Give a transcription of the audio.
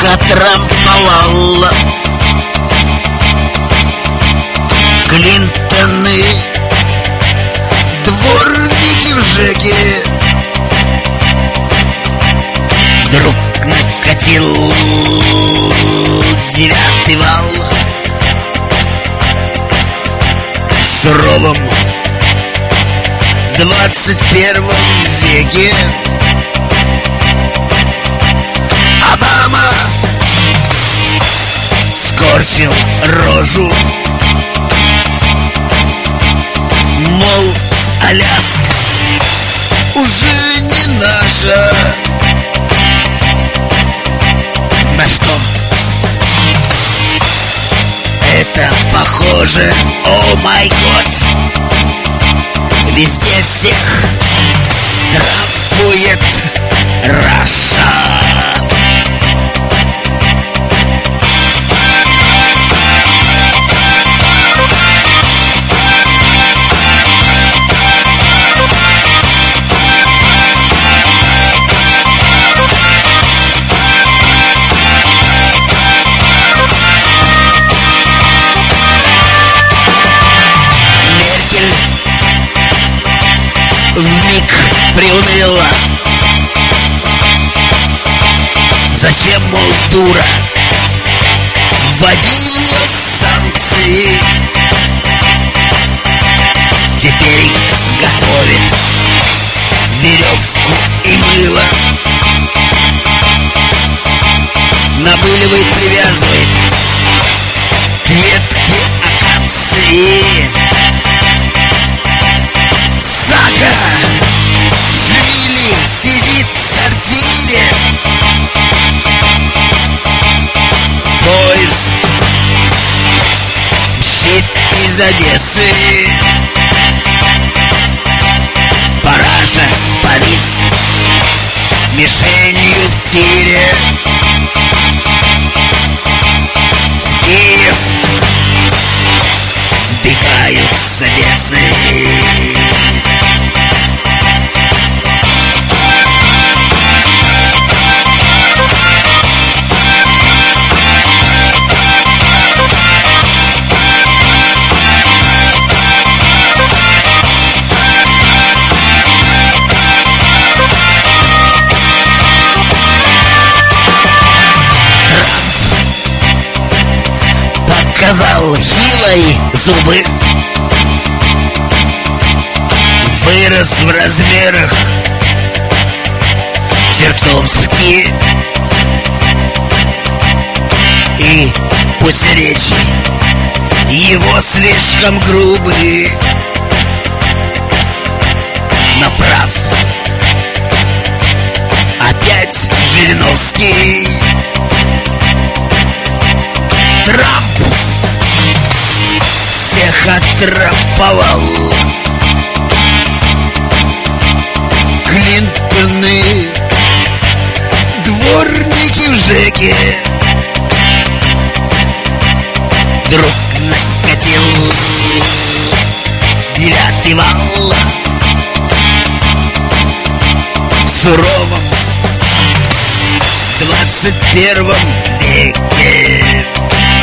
отраповал. Клинтоны, дворники в ЖЭКе. Вдруг накатил 9-й вал. В суровом 21 веке Обама скорчил рожу, мол, Аляска уже не наша. На что это похоже? О май год! Везде всех рабует Раша. Вмиг приуныла. Зачем, мол, дура, вводила санкции? Теперь готовит веревку и мыло. Намыливает, привязывает к ветке акации. Сага Швили сидит в сортире. Поезд мчит из Одессы. Параша повис мишенью в тире. В Киев сбегаются бесы. Показал хилой зубы, вырос в размерах чертовски. И пусть речи его слишком грубые, но прав опять Жириновский. Трамп всех отрапповал. Клинтоны, дворники в ЖЭКе. Вдруг накатил 9-й вал. В суровом 21 веке